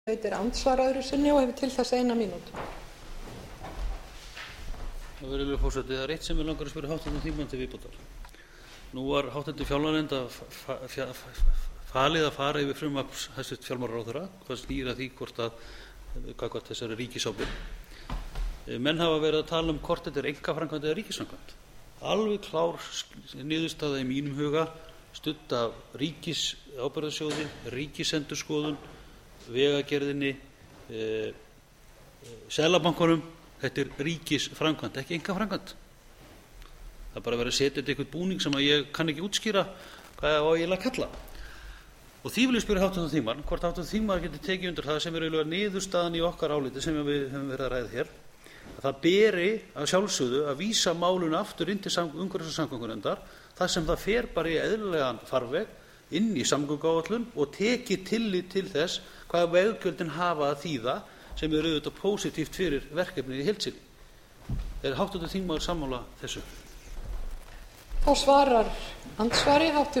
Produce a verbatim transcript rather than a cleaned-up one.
veitir andsvar öðru sinni og hefur til þess eina mínútu. Virðulegur forseti, það er eitt sem mig langar að spyrja háttvirtan þingmann til viðbótar. Nú var háttvirtur fjárlaganefnd að falið að fara yfir frumvarp hæstvirts fjármálaráðherra hvað snýr að því hvort að gagnvart þessari ríkisábyrgð. Menn hafa verið að tala um hvort þetta er einkaframkvæmd eða ríkisframkvæmd. Alveg klár niðurstaða í mínum huga, studd af ríkisábyrgðasjóði, ríkisendurskoðun, vegagerðinni, e, seðlabankanum. Þetta er ríkisframkvæmd, ekki einkaframkvæmd. Það er bara verið að setja þetta eitthvað búning sem að ég kann ekki útskýra hvað á eiginlega að kalla. Og því vil ég spyrja háttvirtan þingmann hvort háttvirtan þingmaður getur tekið undir það sem er eiginlega niðurstaðan í okkar áliti sem við höfum verið að ræða hér, að það beri að sjálfsögðu að vísa málinu aftur inn til umhverfis- og samgöngunefndar þar sem það fer bara í eðlilegan farveg inn í samgönguáætlun og tekið tillit til þess hvað veggjöldin hafa að þýða sem er auðvitað pósitíft fyrir verkefnið í heild sinni. Er háttvirtur þingmaður sammála þessu? Þá svarar andsvari háttvirtur